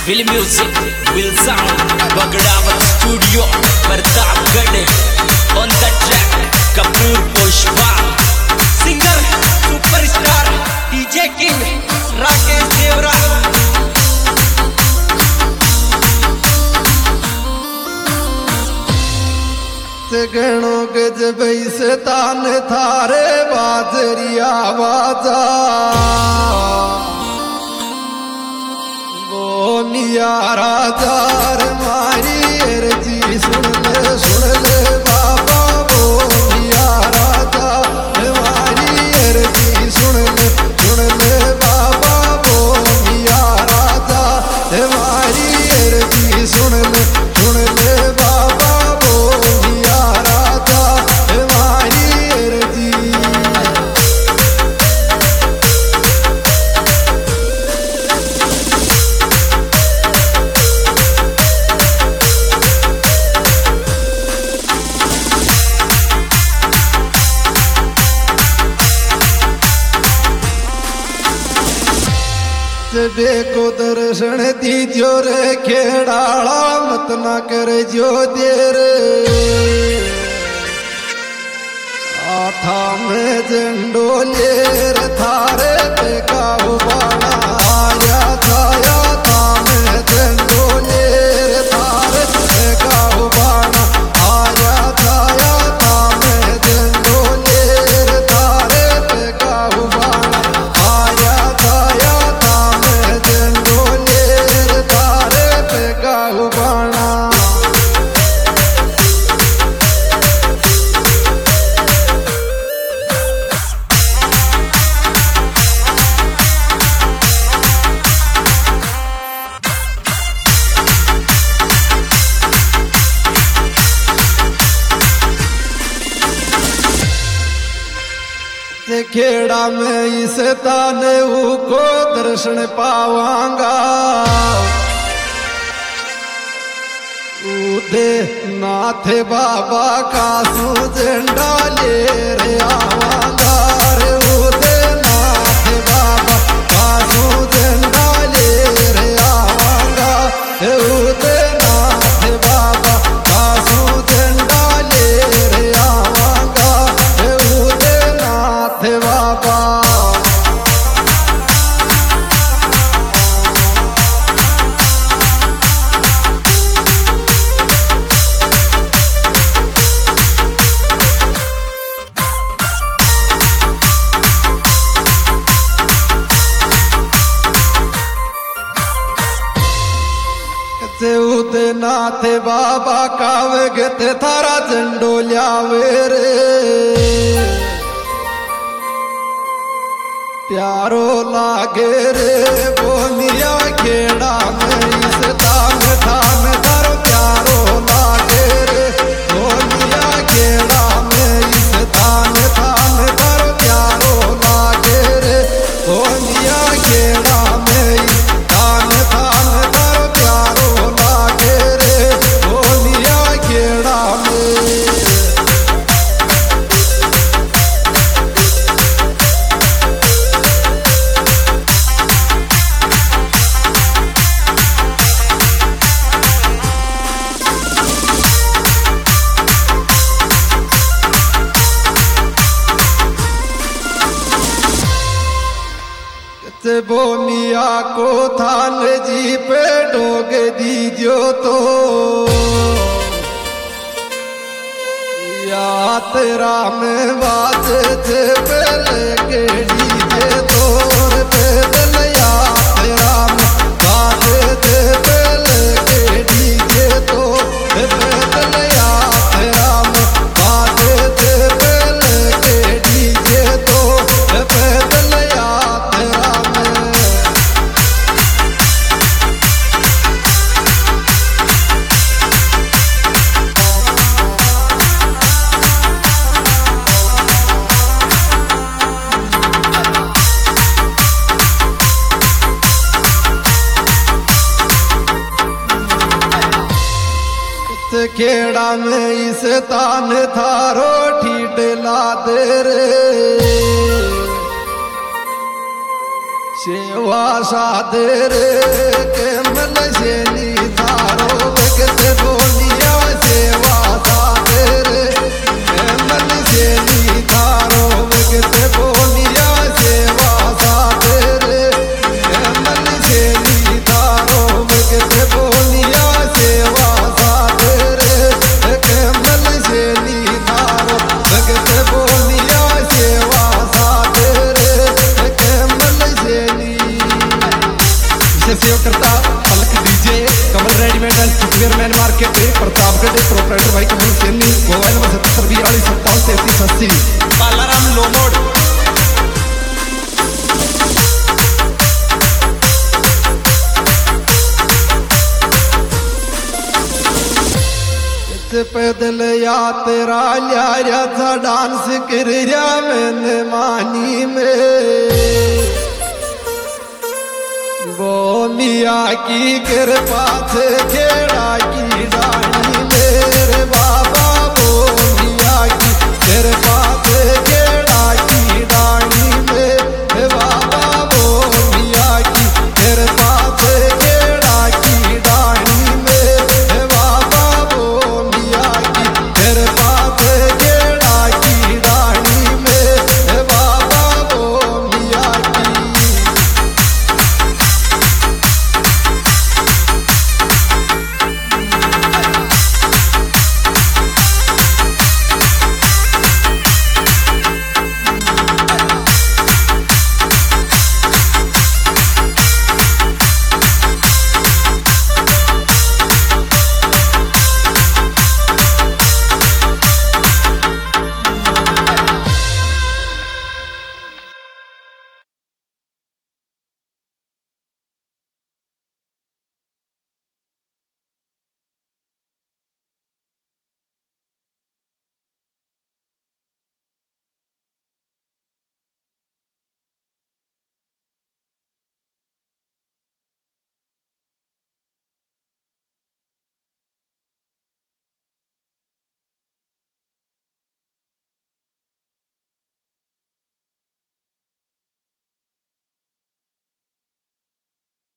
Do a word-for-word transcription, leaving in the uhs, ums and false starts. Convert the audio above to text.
Film music will sound Bagdawat studio Pratapgarh on the track Kapoor Pushpa singer superstar DJ king Rakesh Devra. गणो गज से तान थारे बाजरिया बाजा बोलिया राजा रे मारी अर्जी सुन ले सुन ले बाबा बोलिया राजा रे मारी अर्जी सुन ले सुन ले बाबा बोलिया राजा रे मारी अर्जी सुन ले सुन ले बाबा बोलिया राजा रे मारी अर्जी। देखो दर्शन दीजो रे खेड़ाड़ा मत ना कर जो देर आथा में झंडो लेर थारे देखा बाणा आया छाया था में झंडो लेर थारे देखा बाणा आया छाया था में झंडो लेर थारे देखा बाणा आया छाया बाणा। खेड़ा में इस ताने को दर्शन पावांगा उदे नाथ बाबा का सू झंडा ले रे आवांगा रे उदे नाथ बाबा का सू झंडा ले रे आवांगा रे उदे नाथ बाबा का सू झंडा ले रे आवांगा रे उदे नाथ बाबा। उदे नाथ बाबा कावे गते थारा झंडो ल्यावे रे प्यारो लागे रे बोलिया खेड़ा में इस तान थान थारो प्यारो लागे रे बोलिया खेड़ा में इस तान थान थारो प्यारो लागे रे बोलिया खेड़ा में इस तान थान थारो प्यारो लागे रे बोलिया खेड़ा में। बोलिया को थान जी पे डोग दीजो तो यात्रा में बाजे थे पहले के डीजे तोर पैदल यात्रा में बाजे थे पहले के डीजे तो पैदल यात्रा में बाजे थे पहले के डीजे तो पैदल यात्रा में। खेड़ा में इस तान थारो ठीट ला दे रे सेवा सेवा सादर के मन से निधारो भगत बोलिया सेवा सादर के मन से निधारो भगत बोलिया सेवा सादर के मन से निधारो भगत बोलिया सेवा सादर के मन से निधारो भगत बोलिया सेवा सादर के मन से सेव करता Palak DJ Kamal readymade and footwear main market Pratapgarh proprietor भाई कमल सेनी मोबाइल नंबर सत्तर बयालीस सत्तावन तैतीस अस्सी बालाराम लोमोड पैदल यात्रा लिया था डांस कर मैंने मानी में वो मिया की कृपा से खेड़ा